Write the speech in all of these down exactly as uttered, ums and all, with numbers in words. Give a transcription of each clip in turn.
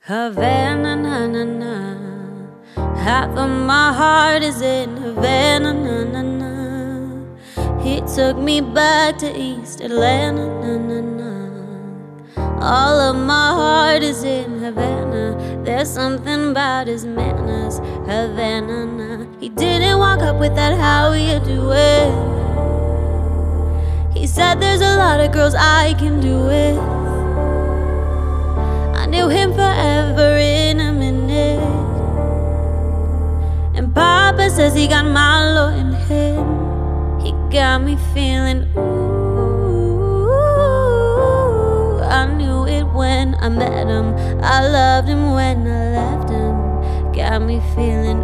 Havana, na na na. Half of my heart is in Havana, na na na. He took me back to East Atlanta, na na na. All of my heart is in Havana. There's something about his manners, Havana, na. He didn't walk up with that "how you doing?" He said there's a lot of girls I can do it. I knew him forever in a minute. And Papa says he got my love in him. He got me feeling ooh. I knew it when I met him. I loved him when I left him. Got me feeling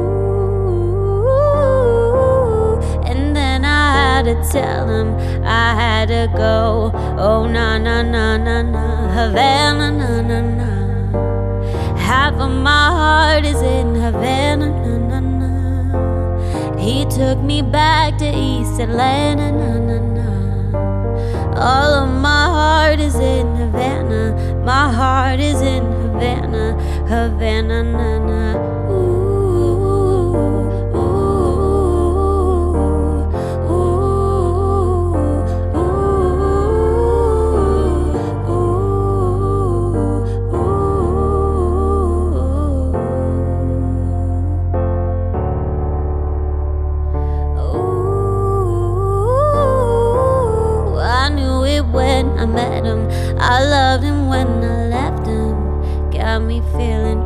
ooh. And then I had to tell him I had to go. Oh na na na na na. Havana, na na na. Half of my heart is in Havana, na na na. He took me back to East Atlanta, na na na. All of my heart is in Havana. My heart is in Havana, Havana, na na. Ooh. When I met him, I loved him when I left him. Got me feeling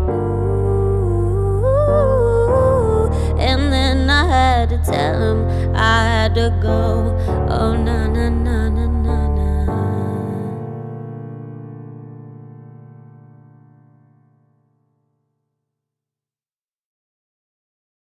ooh. And then I had to tell him I had to go. Oh na na na.